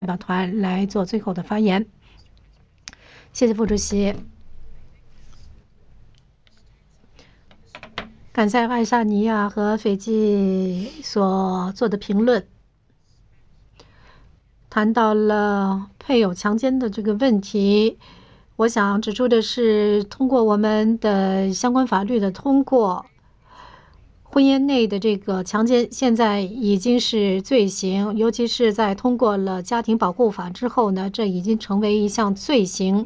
表团来做最后的发言。谢谢副主席。感谢爱沙尼亚和斐济所做的评论，谈到了配偶强奸的这个问题。我想指出的是，通过我们的相关法律的通过，婚姻内的这个强奸现在已经是罪行，尤其是在通过了家庭保护法之后呢，这已经成为一项罪行。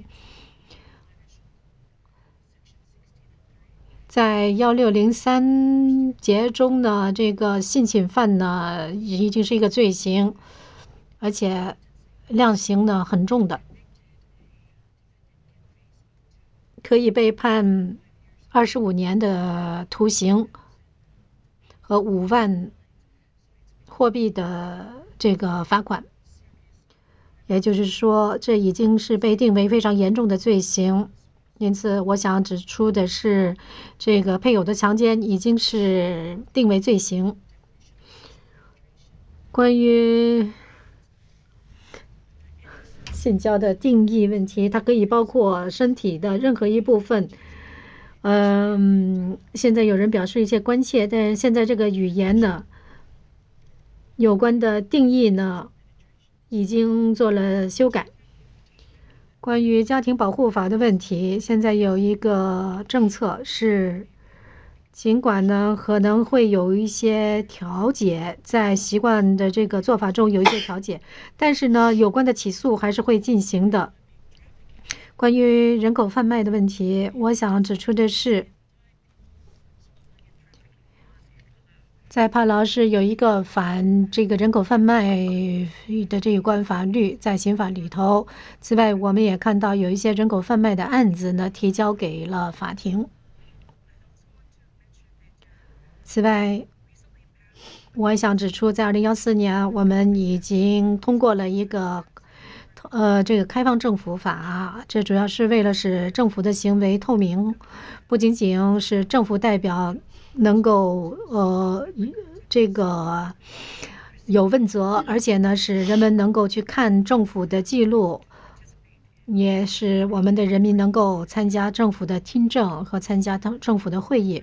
在1603节中呢，这个性侵犯呢已经是一个罪行，而且量刑呢很重的，可以被判25年的徒刑和5万货币的这个罚款。也就是说，这已经是被定为非常严重的罪行。因此，我想指出的是，这个配偶的强奸已经是定为罪行。关于性交的定义问题，它可以包括身体的任何一部分。现在有人表示一些关切，但现在这个语言呢，有关的定义呢，已经做了修改。关于家庭保护法的问题，现在有一个政策是，尽管呢可能会有一些调解，在习惯的这个做法中有一些调解，但是呢，有关的起诉还是会进行的。关于人口贩卖的问题，我想指出的是，在帕劳市有一个反这个人口贩卖的这一关法律，在刑法里头。此外，我们也看到有一些人口贩卖的案子呢提交给了法庭。此外，我也想指出，在2014年，我们已经通过了一个这个开放政府法，这主要是为了使政府的行为透明，不仅仅是政府代表能够这个有问责，而且呢使人们能够去看政府的记录，也使我们的人民能够参加政府的听证和参加政府的会议。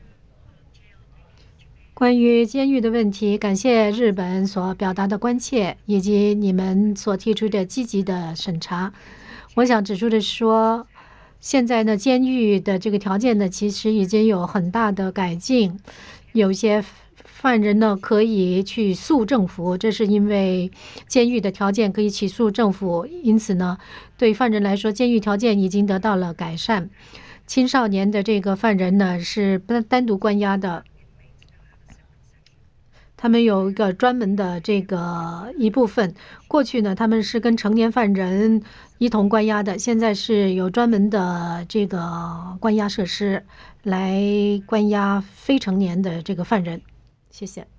关于监狱的问题，感谢日本所表达的关切，以及你们所提出的积极的审查。我想指出的是说，现在呢，监狱的这个条件呢，其实已经有很大的改进。有些犯人呢可以去诉政府，这是因为监狱的条件可以起诉政府，因此呢，对犯人来说，监狱条件已经得到了改善。青少年的这个犯人呢是单独关押的。他们有一个专门的这个一部分，过去呢他们是跟成年犯人一同关押的，现在是有专门的这个关押设施来关押非成年的这个犯人。谢谢。